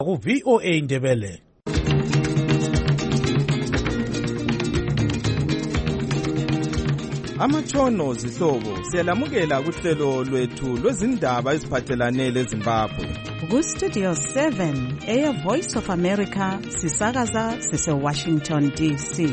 ku VOA Ndebele. Amatshono zihlobo siyalamukela kuhlelo lwethu lwezindaba eziphathelane leZimbabwe. Ku Studio 7 Air Voice of America sisakaza sise Washington DC.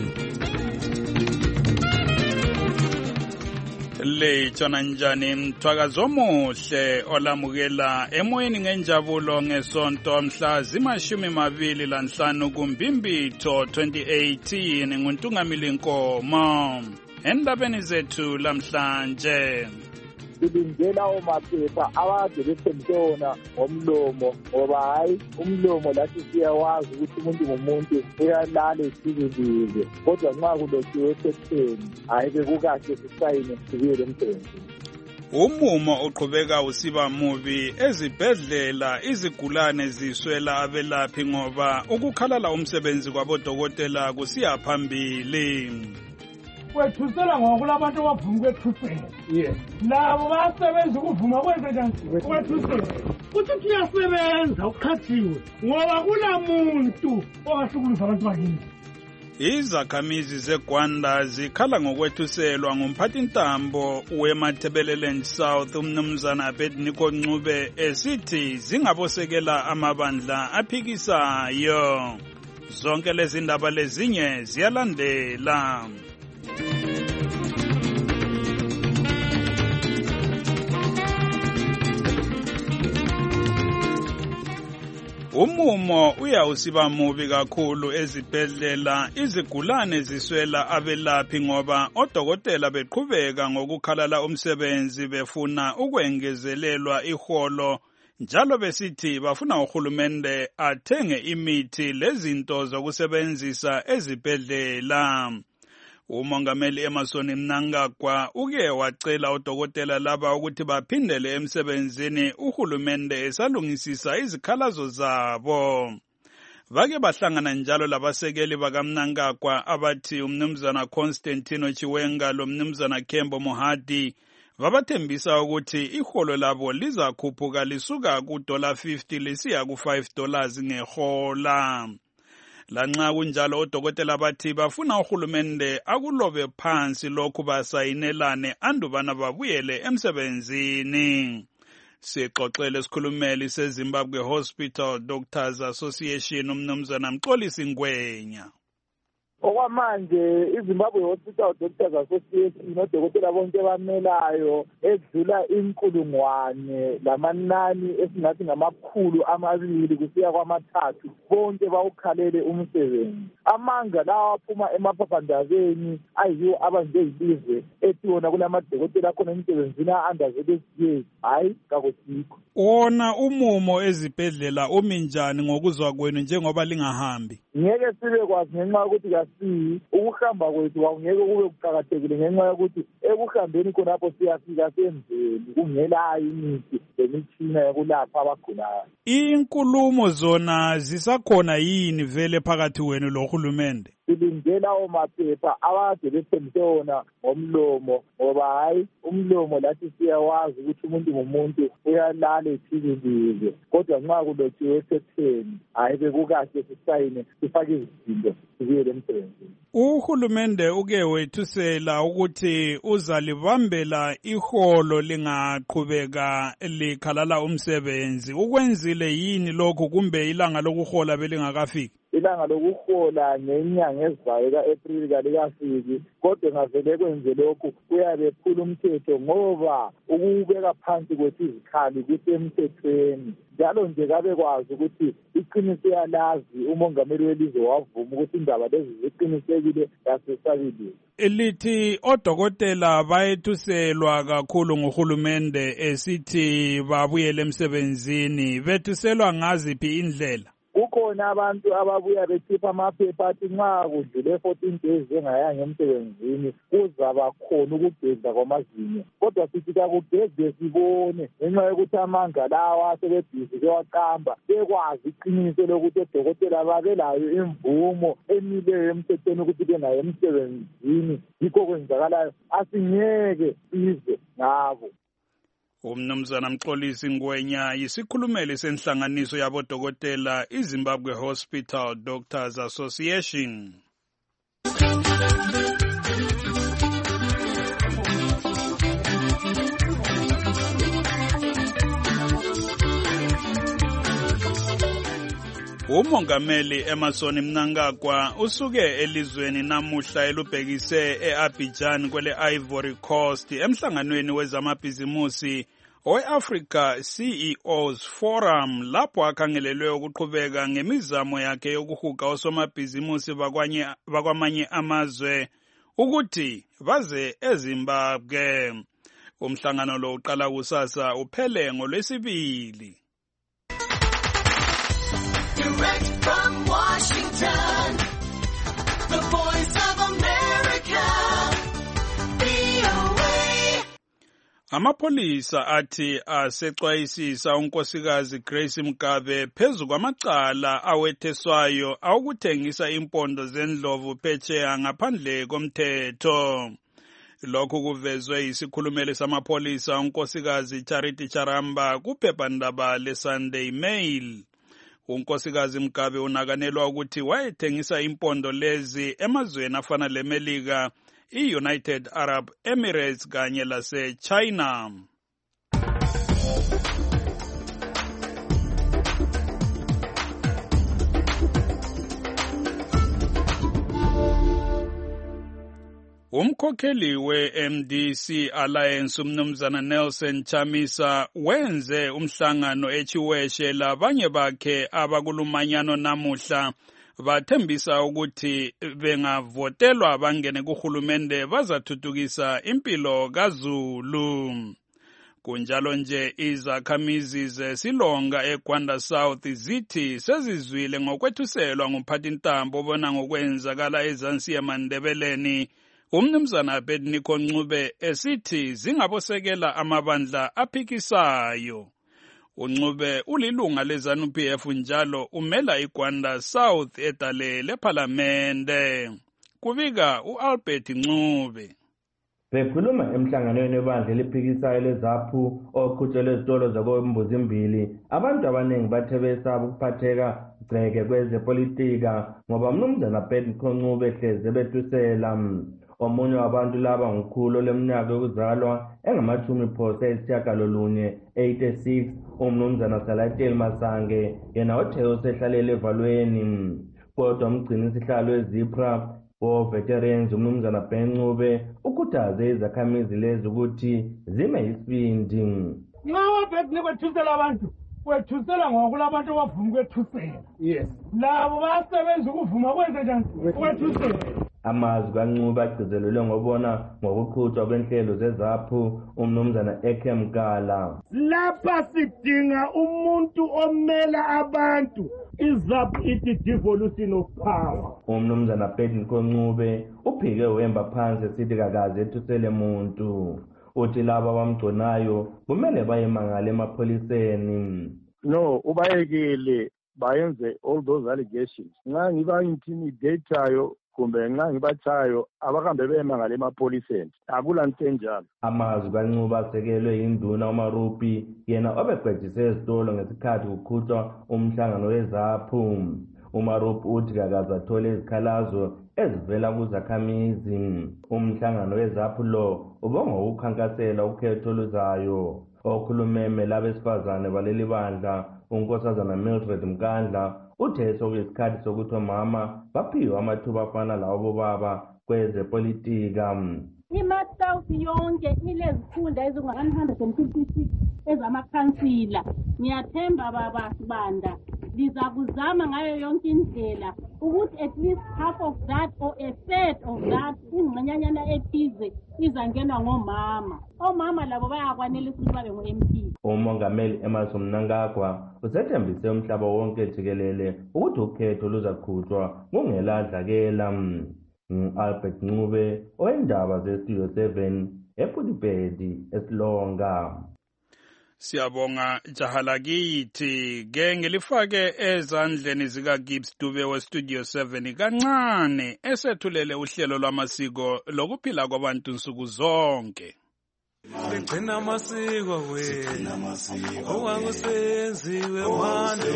Lechona njani mthwakazo omuhle olamukela emoyeni ngenjabulo ngesonto mhla zima-25 kuMbimbitho 2018 nguNtungamili Nkomo. Endabeni zethu lamhlanje silindela omaphepha abade bethembona ngomlomo ngoba hayi umlomo lathi siyawazi ukuthi umuntu ngumuntu uyalala esibilile kodwa nxa kulotshiwe ephepheni hayi bekukahle sisayine sibuyele emsebenzini. Umumo uqhubeka usiba mubi ezibhedlela, izigulane ziswela abelaphi ngoba ukukhalala umsebenzi kwabodokotela kusiya phambili. Kwethusela ngoba kulabantu abavuma kwethusela. Labo basebenza ukuvuma kwenze njani? Kwethusela. Uthi uyasebenza ukhathiwe ngoba kulamuntu ongahlukumeza abantu bakini. Izakhamizi zeGwanda zikhala ngokwethuselwa ngumphathintambo weMatabeleland South umnumzana Abednego Ncube esithi zingabosekela amabandla aphikisayo. Zonke lezi ndaba lezinye ziyalandela. Umumo uyawusiba mubi kakhulu ezibhedlela, izigulane ziswela abelaphi ngoba odokotela beqhubeka ngokukhalala umsebenzi befuna ukwengezelelwa iholo, njalo besithi bafuna uhulumende athenge imithi lezinto zokusebenzisa ezibhedlela. Umongameli Emmerson Mnangagwa uke wacela odokotela laba ukuthi baphindele emsebenzini uhulumende esalungisisa izikhalazo zabo. Bake bahlangana njalo labasekeli bakaMnangagwa abathi umnumzana Constantino Chiwenga lomnumzana Kembo Mohadi babathembisa ukuthi iholo labo lizakhuphuka lisuka ku$50 lisiya ku$5 ngehola. Lanxa kunjalo odokotela bathi bafuna uhulumende akulobe phansi lokhu basayinelane andubana babuyele emsebenzini. Sixoxele isikhulumeli seZimbabwe Hospital Doctors Association umnumzana Mxolisi Ngwenya. Okwamanje iZimbabwe Hospital Doctors Association odokotela bonke bamelayo edlula 1,000 lamanani esingathi ngamakhulu 200 kusiya kwama-3 bonke bawukhalele umsebenzi. Amanga lawa aphuma emaphaphandabeni ayiwo abanjeyilizwe ethi wona kulamadokotela khona emsebenzini andazele hayi kakusikho. Wona umumo ezibhedlela uminjani ngokuzwa kwenu njengoba lingahambi? Ngeke sibe kwazi ngenxa yokuthi ukuhamba kwethu awungeke kube kuqakathekile ngenxa yokuthi ekuhambeni khonapho siyafika senzeni kungelayo imithi lemitshina yokulapha abagulayo. Inkulumo zona zisakhona yini vele phakathi wenu lohulumende? Silindela omaphepha abade bethembona ngomlomo ngoba hayi umlomo lathi siyawazi ukuthi umuntu ngumuntu uyalala esibilile kodwa nxa kulotshiwe ephepheni hayi bekukahle sisayine sifake izinto sibuyele emsebenzini. Uhulumende uke wethusela ukuthi uzalibambela iholo lingaqhubeka likhalala umsebenzi. Ukwenzile yini lokho kumbe ilanga lokuhola belingakafiki? Ilanga lokuhola ngenyanga ezayo ka-April kalikafiki kodwa ngavele kwenze lokhu kuyabe ephula umthetho ngoba ukubeka phansi kwethu izikhali kusemthethweni. Njalo nje kabe kwazi ukuthi iqiniso yalazi umongameli welizwe wavuma ukuthi indaba lezi ziqinisekile yasesabile. Elithi odokotela bayethuselwa kakhulu nguhulumende esithi babuyele emsebenzini, bethuselwa ngaziphi indlela? Kukhona abantu ababuya bekhipha amaphepha athi nxa kudlule 14 days engayanga emsebenzini kuzaba khona ukugeza kwamazinyo. Kodwa sithi kakugeze sibone ngenxa yokuthi amanga lawa asebebhizi bewaqamba bekwazi iqiniso lokuthi odokotela babelayo imvumo emileyo emthethweni ukuthi bengayi emsebenzini. Yikho kwenzakalayo asingeke sizwe ngabo. Umnumzana Mxolisi Ngwenya yisikhulumeli senhlanganiso yabodokotela iZimbabwe Hospital Doctors Association. Umongameli Emmerson Mnangagwa usuke elizweni namuhla elubhekise eAbidjan kwele Ivory Coast emhlanganweni wezamabhizimusi owe-Africa CEOs Forum lapho akhangelelwe ukuqhubeka ngemizamo yakhe yokuhuga osomabhizimusi bakwamanye amazwe ukuthi baze eZimbabwe. Umhlangano lo uqala kusasa uphele ngoLwesibili. Direct from Washington, the Voice of America, VOA. Amapolisa athi asexwayisisa unkosikazi Grace Mugabe phezu kwamacala awetheswayo awukuthengisa impondo zendlovu phetsheya ngaphandle komthetho. Lokhu kuvezwe yisikhulumeli samapolisa unkosikazi Charity Charamba kuphephandaba leSunday Mail. Unkosikazi Mugabe unakanelwa ukuthi wayethengisa impondo lezi emazweni afana leMelika, i-United Arab Emirates kanye lase-China. Umkhokheli we-MDC Alliance umnumzana Nelson Chamisa wenze umhlangano eChiweshe labanye bakhe abakulumanyano namuhla bathembisa ukuthi bengavotelwa bangene kuhulumende bazathuthukisa impilo kaZulu. Kunjalo nje izakhamizi zeSilonga eGwanda South zithi sezizwile ngokwethuselwa ngumphathintambo obona ngokwenzakala eZansi eMandebeleni umnumzana Abednego Ncube esithi zingabosekela amabandla aphikisayo. uNcube ulilunga leZANU-PF njalo umela iGwanda South edale lePhalamende. Kubika uAlbert Ncube. Bekhuluma emhlanganweni webandla eliphikisayo leZAPU oqhutshelwe ezitolo zakoMbuzimbili, abantu abaningi bathe besaba ukuphatheka gceke kwezepolitika ngoba umnumzana Abednego Ncube ehleze bethusela. Omunye wabantu laba ngukhulu leminyaka yokuzalwa engama-86 umnumzana Salateli Masange, yena othe usehlalele evalweni. Kodwa umgcini sihlalo weZIPRA veterans umnumzana Ncube ukhuthaze izakhamizi lezi ukuthi zime isibindi. Nxa Abednego kwethusela abantu kwethusela ngokulabantu abavuma kwethusela. Yes. Labo basebenza ukuvuma kwenza njani? Kwethusela. Amazwi kaNcube agcizelelwe ngobona ngokuqhutshwa kwenhlelo zeZAPU umnumzana Eke Mkala. Lapha sidinga umuntu omela abantu. IZAPU ithi devolution of power. Umnumzana Abednego Ncube uphike wemba phansi esithi kakaze ethusele muntu. Uthi laba abamgconayo kumele bayemangala emapholiseni. No, ubayekele bayenze all those allegations. Nxa ngiba intimidateayo kumbe nxa ngibachayo abahambe beyemangala emapholiseni. Akulanto enjalo. Amazwi kaNcube asekelwe yinduna uMarupi, yena obegwejise ezitolo ngesikhathi kuqhutshwa umhlangano weZAPU. uMarupi uthi kakaze athole izikhalazo ezivela kuzakhamizi. Umhlangano weZAPU lo ubonga ukukhankasela ukhetho oluzayo. Okhulumeme labesifazane baleli bandla unkosazana Mildred Mkandla uthe sokuyisikhathi sokuthi omama baphiwe amathuba afana lawo bobaba kwezepolitika. IMaSouth yonke ilezikhundla ezingu-156 ezamakhansila. Ngiyathemba baba Sibanda lizakuzama ngayo yonke indlela ukuthi at least half of that or a third of that ingxenyanyana ethize izangenwa ngomama. Omama labo bayakwanelisa ukuthi babe ngo-MP. Umongameli Emmerson Mnangagwa usethembise umhlaba wonke jikelele ukuthi ukhetho luzaqhutshwa kungeladlakela. Albert Ncube oyindaba zeStudio 7 ePhulipedi eSilonga. Siyabonga Jahalakithi ke ngelifake ezandleni zika Gibbs Dube weStudio 7 kancane esethulele uhlelo lwamasiko lokuphila kwabantu nsuku zonke. Sigcina amasiko wena ongakusenziwe manje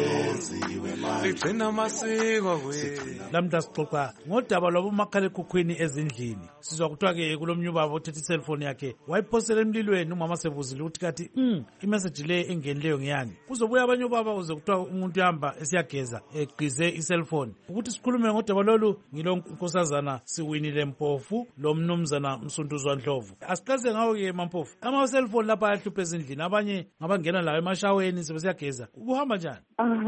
sigcina amasiko wena. Lamhla sixoxa ngodaba lwabomakhalekhukhwini ezindlini. Sizwa kuthiwa-ke kulomnye ubaba othethe iselfoni yakhe wayiphosela emlilweni, umama sevuzile ukuthi kathi imeseji le engenileyo ngiyani. Kuzobuya abanye ubaba uze kuthiwa umuntu uhamba esiyageza egqize iselfoni. Ukuthi sikhulume ngodaba lolu ngilo nkosazana Siwinile Mpofu lo mnumzana Msunduzwa Ndlovu. Asiqeze ngawo-ke Mampofu, ama-cellphone lapha ayahlupha ezindlini, abanye ngabangena lawo emashaweni sebesiyageza. Kuhamba njani?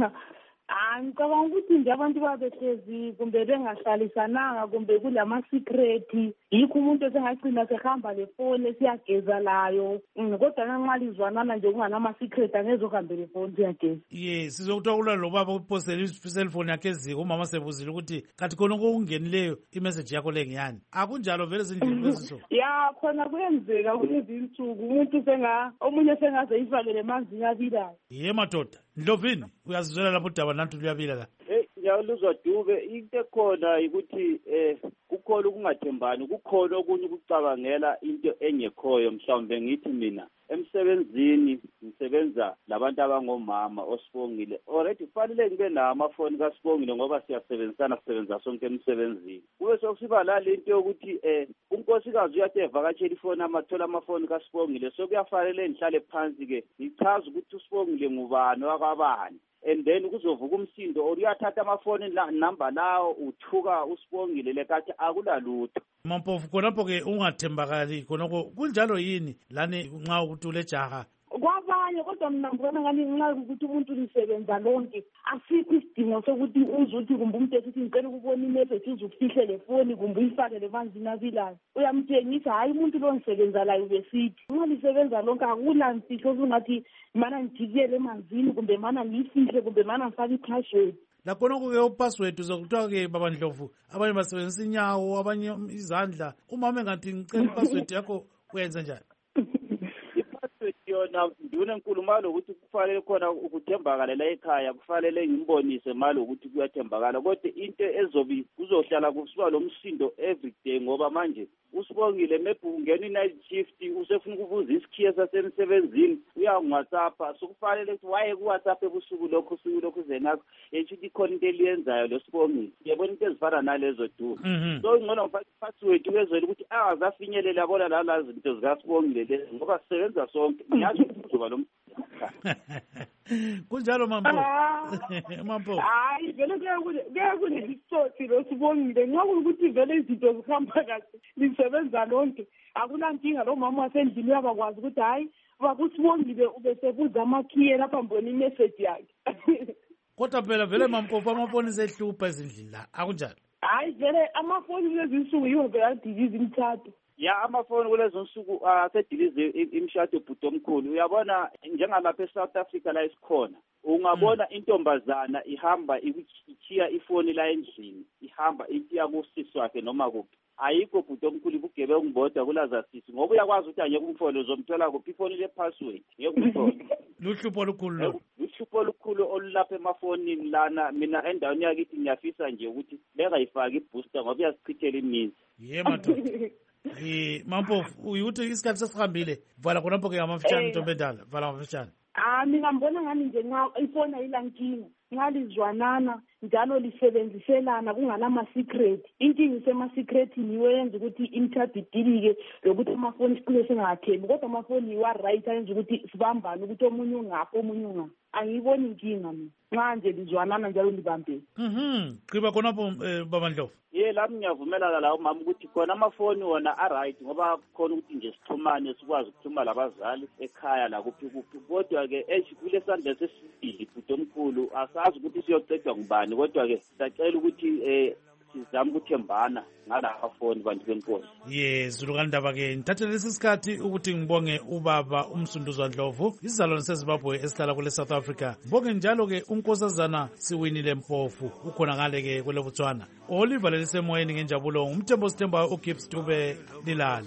Ngicabanga ukuthi nje abantu babehlezi kumbe bengahlalisananga kumbe kulama-secret, yikho umuntu esengagcina sehamba lefoni esiyageza layo. Kodwa nxa lizwanana nje kunganama-secret angezohambe lefoni siyageza. Sizokuthiwa kulwa lo baba uphosele iselfoni yakhe eziko, umama sebuzile ukuthi kathi khona okungenileyo imeseji yakho le ngiyani. Akunjalo vele ezindlini kweziso. Khona kuyenzeka kulezi insuku umuntu omunye sengaze ifakele emanzini abilayo. Madoda Ndlovini, uyazizwela lapho udaba nantu luyabila la. Ngiyaluzwa Dube, into ekhona ukuthi kukhona ukungathembani, kukhona okunye ukucabangela into engekhoyo. Mhlawumbe ngithi mina emsebenzini ngisebenza labantu abangomama oSibongile. Already kufanele ngibe nawo amafoni kaSibongile ngoba siyasebenzisana, sisebenza sonke emsebenzini. Kube sokusiba la lento yokuthi unkosikazi uyathi evakatshela ifoni amathola amafoni kaSibongile, so kuyafanele ngihlale phansi ke ngichaze ukuthi uSibongile ngubani wakwabani. And then kuzovuka umsindo uyathatha amafoni number lawo uthuka uSibongile lekathi akulalutho. Mampofu, khonapho-ke ungathembakali khonoko kunjalo yini lani nxa ukuthi ule jaha? Kwabanye kodwa mina ngibona ngani nxa ukuthi umuntu lisebenza lonke asikho isidingo sokuthi uze uthi kumbe umuntu esithi ngicela ukubona imeseji uze ufihle le foni kumbe uyifake lemanzini abilayo. Uyamtshengisa hayi umuntu lo ngisebenza layo besithi. Nxa lisebenza lonke akula mfihlo okungathi mana ngijikele emanzini kumbe mana ngiyifihle kumbe mana ngifake i-password. Lakhonoko-ke upassword uzokuthiwa-ke baba Ndlovu abanye basebenzisa inyawo abanye izandla. Umama engathi ngicela ipassword yakho uyenze njani? Yona nduna enkulu malo ukuthi kufanele khona ukuthembakala la ekhaya, kufanele ngimbonise malo ukuthi kuyathembakala, kodwa into ezobi kuzohlala kusiba lo msindo everyday ngoba manje uSibongile maybe ungena i-night shift usefuna ukubuza isikhiye sasemsebenzini uya-WhatsApp, so kufanele ukuthi waye ku-WhatsApp ebusuku lokho zenakho eshuthi ikhona into eliyenzayo lo Sibongile. Yabona into ezifana nalezo du. So ngcono ngifake i-password ukwenzela ukuthi angazafinyelela yabona lala zinto zikaSibongile lezi ngoba sisebenza sonke. Ngiyazi ukuthi uzoba lo kunjalo Mampo. Hayi vele kuya kunesisotsi lo Sibongile nxa ukuthi vele izinto zihamba kahle lisebenza lonke akulankinga. Lo mama wasendlini uyabakwazi ukuthi hayi bakuSibongile ubesebuza amakhiye lapha mbona imeseji yakhe. Kodwa phela vele Mampofu amafoni sehlupha ezindlini la akunjalo? Hayi vele amafoni kulezi nsuku yiwo vele adilize imithathu. Amafoni kulezi nsuku asedilize imishado ebhuti omkhulu. Uyabona njengalapha eSouth Africa la isikhona ungabona intombazana ihamba ikhiya ifoni la endlini ihamba itiya kusisi wakhe noma kuphi. Ayikho bhuti omkhulu ubugebe ngibodwa kulaza sisi ngoba uyakwazi ukuthi angeke umfolo uzomthola kuphi ifoni le password ngeke umfolo. Luhlupho olukhulu luhlupho olukhulu olulapha emafonini lana. Mina endaweni yakithi ngiyafisa nje ukuthi bengayifaki ibooster ngoba iyasichithela imizi. Madoda. Mampofu uyuthi isikhathi sesihambile vala khonapho-ke amafitshane Ntombi Endala vala amafitshane. Mina ngibona ngani nje nxa ifoni ayilankinga nxa lizwanana njalo lisebenziselana kunganama-secret. Inkinga isema-secretini yiwo yenza ukuthi imithado idilike lokuthi amafoni siqile singathembi, kodwa amafoni yiwo right ayenza ukuthi sibambane ukuthi omunye ungaphi omunye ungaphi. Angiyiboni inkinga mina nxa nje lizwanana njalo libambene. Qiba khonapho baba Ndlovu. Lami ngiyavumelana lawo mama ukuthi khona amafoni wona a-right ngoba khona ukuthi nje sixhumane sikwazi ukuxhuma labazali ekhaya la kuphi kuphi. Kodwa-ke kule sandla sesibili bhuti omkhulu asazi ukuthi siyocedwa ngubani, kodwa-ke sacela ukuthi sizame ukuthembana ngala mafoni bantu benkosi. Zulu kaNdaba-ke ngithathe lesi sikhathi ukuthi ngibonge ubaba uMsunduzwa Ndlovu isizalwane seZimbabwe esihlala kule South Africa. Ngibonge njalo-ke unkosazana Siwinile Mpofu ukhona ngale-ke kwele Botswana. Oliver lelisemoyeni ngenjabulo ngumthembo sithembayo uGibbs Dube lilale.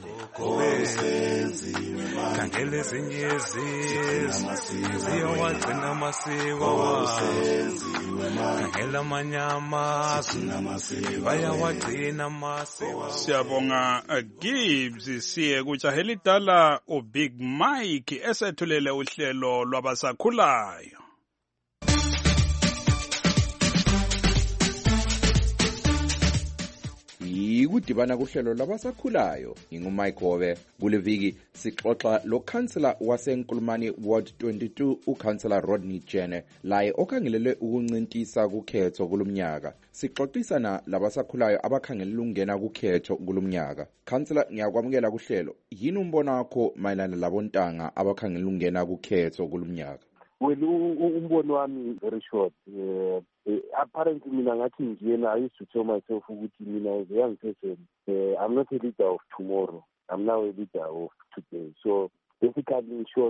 Khangela ezinye ziyawagcina amasiko khangela amanyama bayawagcina amasiko. Siyabonga Gibbs. Siye kujahela idala uBig Mike esethulele uhlelo lwabasakhulayo. Ikudibana kuhlelo labasakhulayo ngingumike Hobe. Kule viki sixoxa lo councillor waseNkulumani Ward 22 uCouncillor Rodney Jene laye okhangelele ukuncintisa kukhetho kulomnyaka. Sixoxisana labasakhulayo abakhangelela ukungena kukhetho kulomnyaka. Councillor, ngiyakwamukela kuhlelo. Yini umbono wakho mayelana labontanga abakhangelela ukungena kukhetho kulomnyaka? Well, umbono wami very short. Apparently mina ngathi ngiyena, I used to tell myself ukuthi mina as a young person, I'm not a leader of tomorrow. I'm now a leader of today. So basically in short,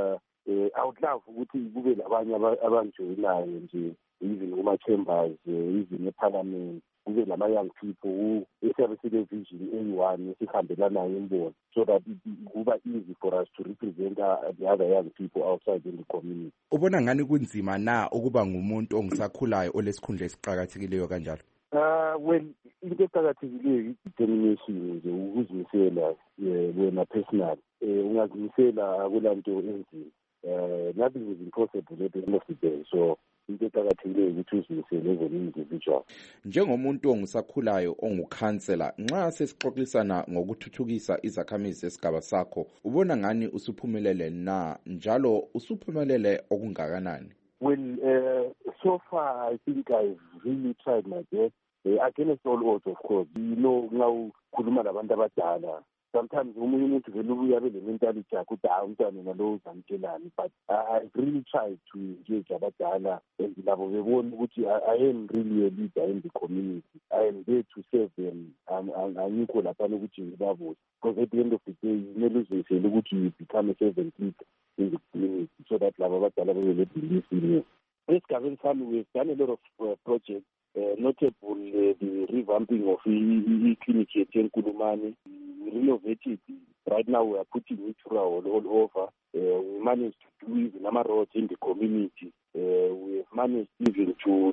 I would love ukuthi kube labanye abanjoyinayo nje, even kuma-chambers, even eparliament, kube lama-young people who esiyabesile vision eyi-one esihambelanayo imbono, so that it kuba easy for us to represent the other young people outside in the community. Ubona ngani kunzima na ukuba ngumuntu ongisakhulayo olesikhundla esiqhakathekileyo kanjalo? Well, into eqhakathekileyo i-determination nje, ukuzimisela wena personal. Ungazimisela akulanto enzima. Nothing is impossible at the end of the day. So into eqhakathekileyo ukuthi uzimisele as an individual. Njengomuntu ongisakhulayo ongukhansela, nxa sesixoxisana ngokuthuthukisa izakhamizi esigaba sakho, ubona ngani usuphumelele na, njalo usuphumelele okungakanani? Well, so far I think I've really tried my best. Against all odds, of course. You know, now khuluma labantu abadala. Sometimes umunye umuntu vele ubuya le mentality ukuthi umntwana nalo uzamtshelani, but I've really tried to engage abadala and labo bebona ukuthi I am really a leader in the community. I am there to serve them. Angikho lapha ukuthi ngibabuse, because at the end of the day kumele uzisele ukuthi you become a servant leader in the community, so that labo abadala bebe believe in you. Esigabeni sami we've done a lot of projects. Notable the revamping of clinic at Nkulumani. We renovated. Right now we are putting it all over. We managed to do even number roads in the community. We have managed even to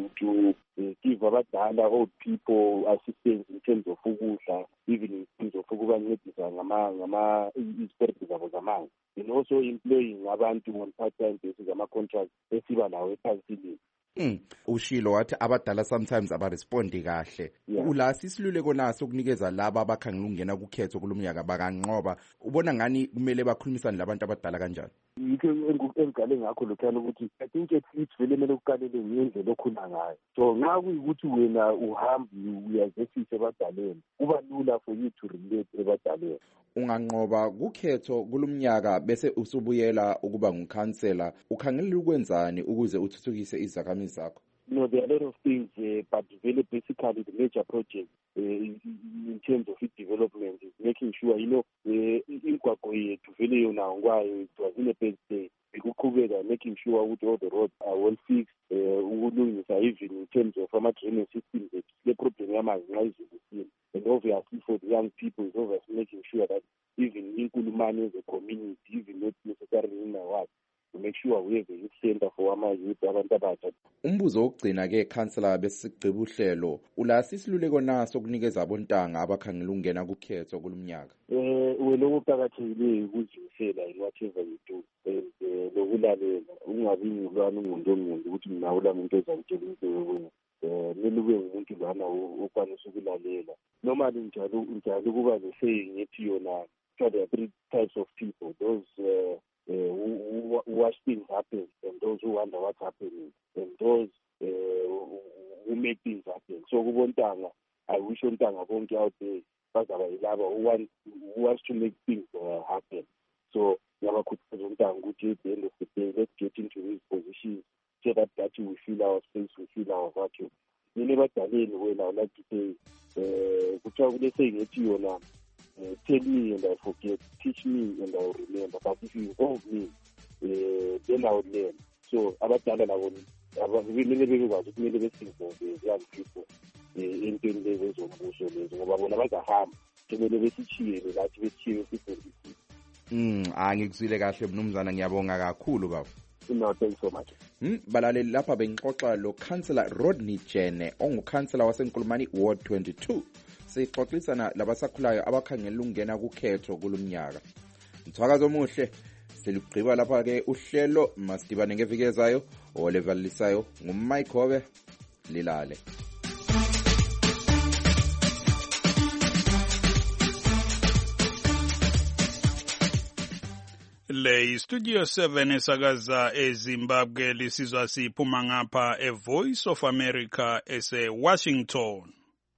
give abadala old people assistance in terms of ukudla, even in terms of ukubancedisa ngama-isperti zabo zamanzi, and also employing abantu on part-time basis ama-contracts esiba lawo ephansilini. Ushilo wathi abadala sometimes abarespondi kahle. Ulasi isiluleko naso ukunikeza laba abakhangela ukungena kukhetho kulomnyaka bakanqoba. Ubona ngani kumele bakhulumisane labantu abadala kanjani? Yikho engigale ngakho lokhana ukuthi I think it's vele kumele uqalele ngendlela okhula ngayo. So nxa kuyikuthi wena uhambi uyazesise ebadaleni, kuba lula for you to relate ebadaleni. Unganqoba kukhetho kulomnyaka bese usubuyela ukuba ngukhansela, ukhangelela ukwenzani ukuze uthuthukise izakhamizi zakho? No, there are a lot of things, but really basically the major project in terms of its development is making sure, imigwaqo yethu vele yona ngwayo it was in a bad state. Ukuqhubeka making sure ukuthi all the roads are well fixed, ukulungisa even in terms of ama-drainage systems ethu. Le problem yamanzi nxa izulu. And obviously for the young people is obviously making sure that even Nkulumani as a community, even not necessarily in my ward, to make sure we have a youth center for ama-youth abantu abatsha. Umbuzo wokugcina ke councillor besigqiba uhlelo, ulasi isiluleko naso ukunikeza abontanga abakhangela ukungena kukhetho kulomnyaka? Wena okuqakathekileyo ukuzimisela in whatever you do, lokulalela, ungabi ngulwana ungqondo ukuthi mina ulamuntu ozamtshela into yokwenza. Kumele ube ngumuntu lwana okwanisa ukulalela. Normally njalo kuba le-saying ethi yona, there are three types of people: those who watch things happen, and those who wonder what's happening, and those who make things happen. So kubontanga, I wish ontanga bonke out there bazaba yilaba who wants to make things happen. So ngiyabakhuthaza ontanga ukuthi at the end of the day, let's get into these positions so that we feel our space, we feel our vacuum. Nile badaleni wena, I would like to say, kuthiwa kule saying ethi yona, tell me and I forget, teach me and I will remember, but if you involve me, then I will learn. So abadala labo kumele bekwazi kumele besinvolve young people entweni lezi zombuso lezi ngoba bona bazahamba kumele besithiyele lathi bethiye sifundisile. Ngikuzwile kahle mnumzana, ngiyabonga kakhulu baba. No, thank you so much. Balaleli, lapha bengixoxa lo Councillor Rodney Jene ongukhansela waseNkulumani Ward 22. Sixoxisana labasakhulayo abakhangela ukungena kukhetho kulomnyaka. Mthwakazo omuhle, selugqiba lapha ke uhlelo Masidibane ngeviki ezayo olevalisayo nguMike Hobe. Lilale. Le Studio 7 esakaza eZimbabwe lisizwa siphuma ngapha eVoice of America ese-Washington.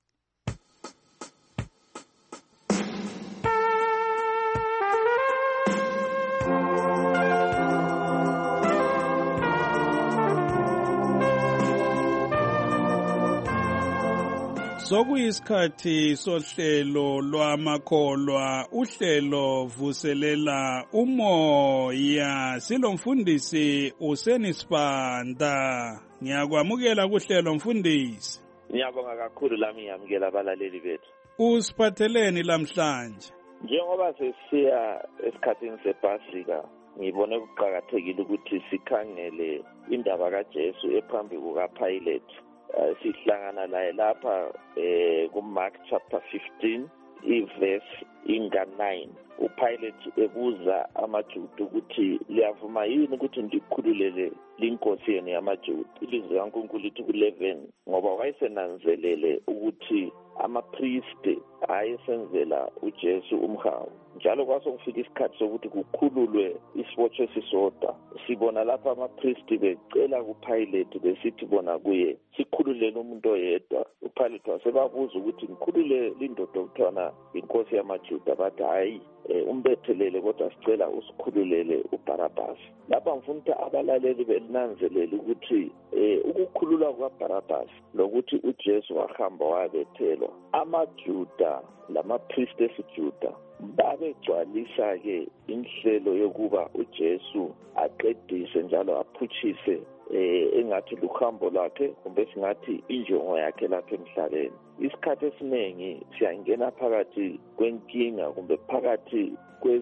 Sokuyisikhathi sohlelo lwamakholwa, uhlelo vuselela umoya. Silomfundisi uSenisibanda. Ngiyakwamukela kuhlelo mfundisi. Ngiyabonga kakhulu lami ngiyamukela abalaleli bethu. Usiphatheleni lamhlanje? Njengoba sesiya esikhathini sePasika, ngibone kuqhakathekile ukuthi sikhangele indaba kaJesu ephambi kukaPilate. Sihlangana laye lapha kuMark chapter 15 iverse inga 9. uPilate ebuza amaJuda ukuthi liyavuma yini ukuthi ndikhululele linkosi yenu yamaJuda. Ilizwi likaNkulunkulu lithi ku11 ngoba wayesenanzelele ukuthi amapriest ayesenzela uJesu umhawu. Njalo kwasokufika isikhathi sokuthi kukhululwe isibotshwa esisodwa. Sibona lapha amapriest becela kuPilate besithi bona kuye sikhululele umuntu oyedwa. uPilate wasebabuza ukuthi ngikhulule lindoda okuthiwa inkosi yamaJuda. Bathi hayi, umbethelele kodwa sicela usikhululele uBarabhas. Lapha ngifuna ukuthi abalaleli belinanzelele ukuthi ukukhululwa kukaBarabhas lokuthi uJesu wahamba wabethelwa, amaJuda lamapriest esiJuda babegcwalisa ke inhlelo yokuba uJesu aqedise njalo aphutshise engathi luhambo lwakhe kumbe singathi injongo yakhe lapha emhlabeni. Isikhathi esiningi siyangena phakathi kwenkinga kumbe phakathi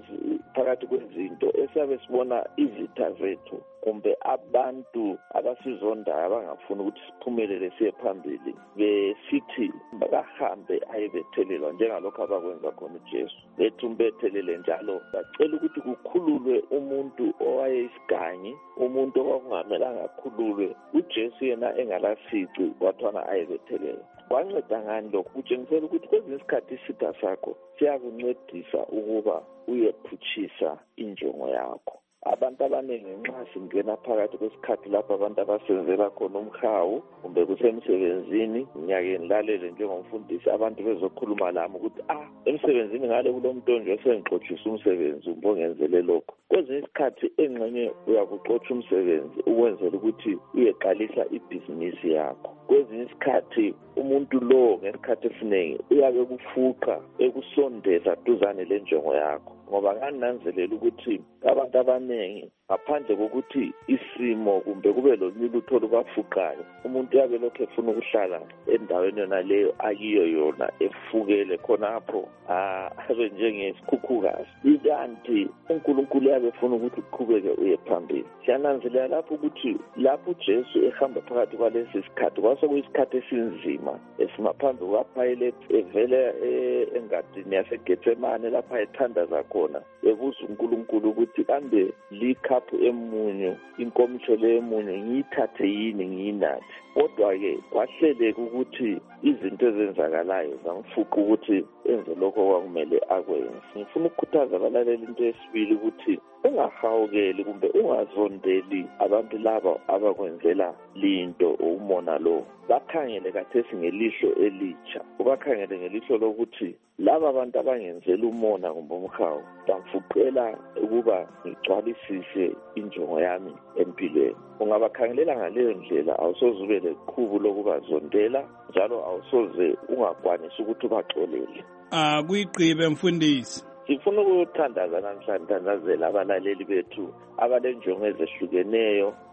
kwezinto esiyabe sibona izitha zethu kumbe abantu abasizondayo abangafuni ukuthi siphumelele siye phambili besithi bakahambe ayebethelelwa njengalokho abakwenza khona uJesu. Bethi umbethelele njalo bacela ukuthi kukhululwe umuntu owayeyisiganyi, umuntu okwakungamelanga akhululwe. uJesu yena engalasici wathwana ayebethelelwa. Kwanceda ngani lokho? Kutshengisela ukuthi kwezinye isikhathi isitha sakho siyakuncedisa ukuba uyephutshisa injongo yakho. Abantu abaningi nxa singena phakathi kwesikhathi lapho abantu abasenzela khona umhawu kumbe kusemsebenzini, ngiyake ngilalele njengomfundisi abantu bezokhuluma lami ukuthi emsebenzini ngale kulomuntu onje esengixotshisa umsebenzi umbongenzele lokho. Kwezinye isikhathi engxenye uyakuxotsha umsebenzi ukwenzela ukuthi uyeqalisa ibhizinisi yakho. Kwezinye isikhathi umuntu lo ngesikhathi esiningi uyabe kufuqa ekusondeza duzane lenjongo yakho ngoba kananzelela ukuthi abantu abaningi ngaphandle kokuthi isimo kumbe kube lolutho lubafuqayo, umuntu yabe lokho efuna ukuhlala endaweni yona leyo akiyo yona efukele khonapho abe njengesikhukhukazi. Ikanti uNkulunkulu yabe efuna ukuthi uqhubeke uye phambili. Siyananzelela lapho ukuthi lapho uJesu ehamba phakathi kwalesi sikhathi kwasokuyisikhathi esinzima esimaphambi kukaPilate evele engadini yaseGetsemane lapha ethandaza khona ebuza uNkulunkulu ukuthi kambe likhaphu emunyu inkomitsho lemunyu ngiyithathe yini ngiyinathi. Kodwa-ke kwahleleka ukuthi izinto ezenzakalayo zamfuqa ukuthi enze lokho kwakumele akwenze. Ngifuna ukukhuthaza abalaleli into yesibili ukuthi ungahawukeli kumbe ungazondeli abantu laba abakwenzela linto umona lo. Bakhangele kathesi ngelihlo elitsha, ubakhangele ngelihlo lokuthi laba abantu abangenzela umona kumbe umhawu bamfuqela ukuba ngigcwalisise injongo yami empilweni. Ungabakhangelela ngaleyo ndlela awusoze ube leqhubu lokubazondela njalo awusoze ungakwanisi ukuthi ubaxolele. Kuyigqibe mfundisi. Sifuna ukuthandaza namhlanje, thandazela abalaleli bethu abalenjongo ezehlukeneyo,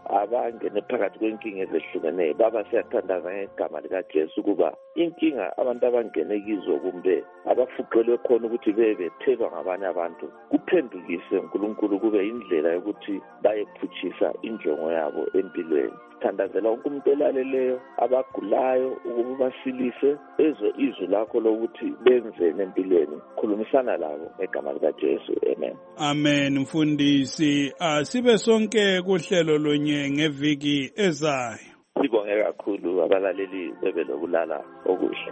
abangene phakathi kwenkinga ezehlukeneyo. Baba, siyathandaza ngegama likaJesu ukuba inkinga abantu abangene kizo kumbe abafuqelwe khona ukuthi bebethelwa ngabanye abantu kuphendukise uNkulunkulu kube indlela yokuthi bayephutshisa injongo yabo empilweni. Thandazela wonke umuntu olaleleyo, abagulayo ukuba basilise, ezwe izwi lakho lokuthi benzeni empilweni. Khulumisana labo ngegama likaJesu. Amen. Amen. Mfundisi, sibe sonke kuhlelo lonye ngeviki ezayo. Sibonge kakhulu abalaleli bebe lokulala okuhle.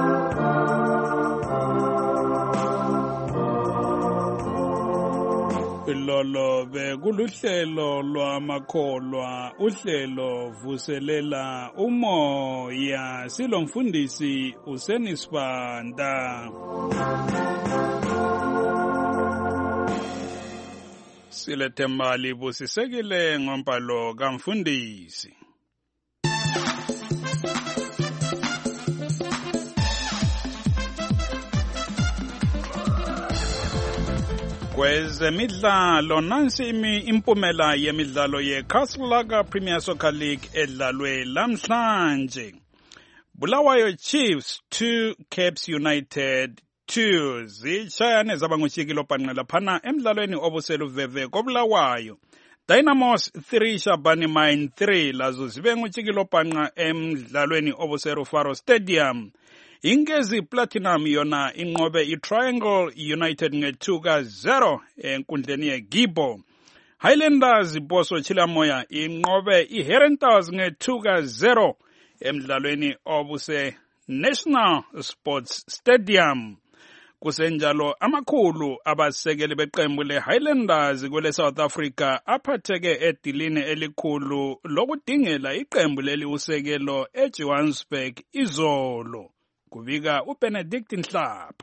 Lolo bekuluhlelo lwamakholwa, uhlelo vuselela umoya. Silo mfundisi uSenisibanda. Silethemba libusisekile ngombhalo kamfundisi. Kwezemidlalo, nansi impumela yemidlalo yeCastle Premier Soccer League edlalwe lamhlanje. Bulawayo Chiefs 2, Caps United 2. Zishayane zaba ngushikilo panqela phana emidlalweni obusela uveve koBulawayo. Dynamos 3, Shabani Mine 3. Lazo zibe ngushikilo panqa emidlalweni obusela Faro Stadium. Ingezi Platinum yona inqobe iTriangle United nge2-0 enkundleni yeGibo. Highlanders Boso Chilamoya inqobe iHerentals nge2-0 emidlalweni obuse National Sports Stadium. Kusenjalo amakhulu abasekeli beqembu leHighlanders kwele South Africa aphatheke edilini elikhulu lokudingela iqembu leli usekelo eJohannesburg izolo. Kubika uBenedict Nhlapho.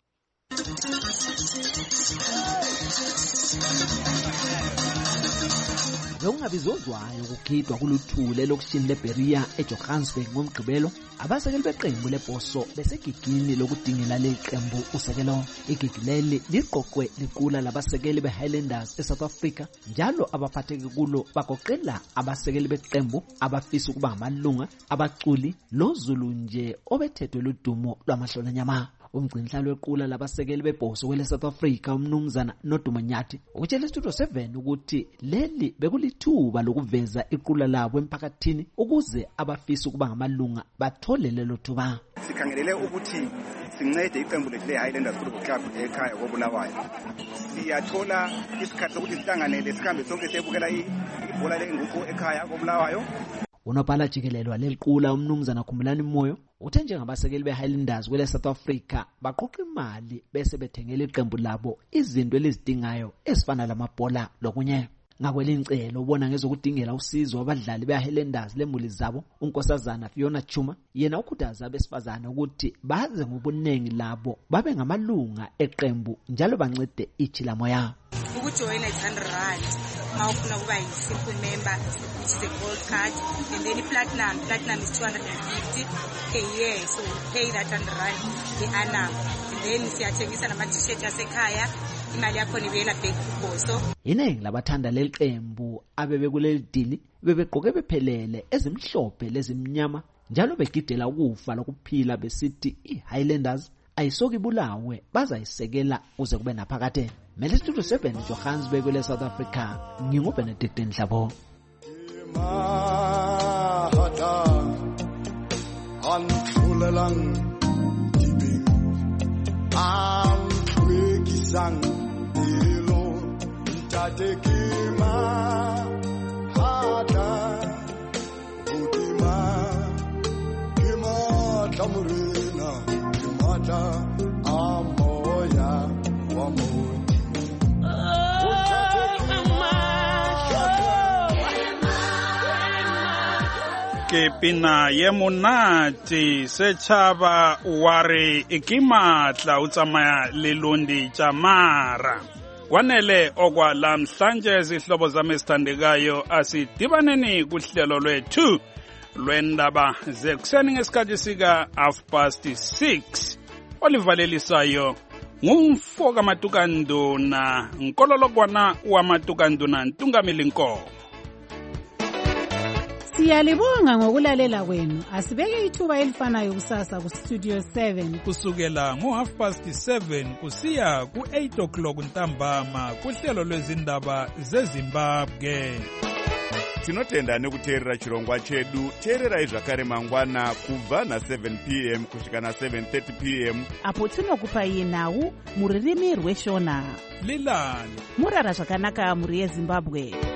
Lokungabizozwayo ukugidwa kuluthule lokushini leBeria eJohannesburg ngomgqibelo, abasekeli beqembu leBhoso besegigini lokudingela leli qembu usekelo. Igigi leli liqoqwe liqula labasekeli beHighlanders eSouth Africa, njalo abaphatheke kulo bagoqela abasekeli beqembu abafisa ukuba amalunga, abaculi loZulu nje obethethwe ludumo lwamahlonanyama. Umgcinhlalo wequla labasekeli beBhoso kwele South Africa umnumzana Nodumo Nyathi utshele Studio 7 ukuthi leli bekulithuba lokuveza iqula labo emphakathini ukuze abafisa ukuba ngamalunga bathole lelo thuba. Sikhangelele ukuthi sincede iqembu lethu leHighlanders Football Club ekhaya koBulawayo. Siyathola isikhathi sokuthi sihlanganele sikhambe sonke siyebukela ibhola lenguqu ekhaya koBulawayo. Unobhala jikelelo waleliqula umnumzana Khumbulani Moyo uthe njengabasekeli beHighlanders kwele South Africa baqoqa imali bese bethengela iqembu labo izinto elizidingayo ezifana lamabhola lokunye. Ngakwelinhlelo ubona ngezokudingela usizo abadlali beHighlanders lemuli zabo, unkosazana Fiona Chuma yena ukhuthaza abesifazana ukuthi baze ngobunengi labo babe ngamalunga eqembu njalo bancede iChilamoya. Ukujoyina R100 mawufuna ukuba yi-simple member, which is a gold card, and then platinum is 250 per year, so you pay that R100 the annum, and then siyathengisa nama-t-shirt asekhaya, imali yakho ibuyela back kuBhoso. Iningi labathanda leli qembu abebe kuleli dili bebegqoke bephelele ezimhlophe lezimnyama njalo begidela ukufa lokuphila besithi iHighlanders ayisoki Bulawe bazayisekela uze kube naphakade. Mele Studio 7 Johannesburg kwele South Africa, nginguBenedict Nhlapho. Ke pina ye monate setšhaba wa re ke matla o tsamaya lelondi tša mara. Kwanele okwa lamhlanje zihlobo zami ezithandekayo asidibaneni kuhlelo lwethu lwendaba zekuseni ngesikhathi sika 6:30. Olivalelisayo ngumfoka Matukanduna, nkololokwana wa Matukanduna Ntungamili Nkomo. Siyalibonga ngokulalela kwenu. Asibeke ithuba elifanayo kusasa ku Studio 7 kusukela ngo7:30 kusiya ku8 o'clock ntambama kuhlelo lwezindaba zeZimbabwe. Tinotenda nekuteerera chirongwa chedu. Teererai zvakare mangwana kubva na7 p.m. kusvika na7:30 p.m. apo tinokupai nhau muririmi rweshona. Lilani murara zvakanaka muri yeZimbabwe.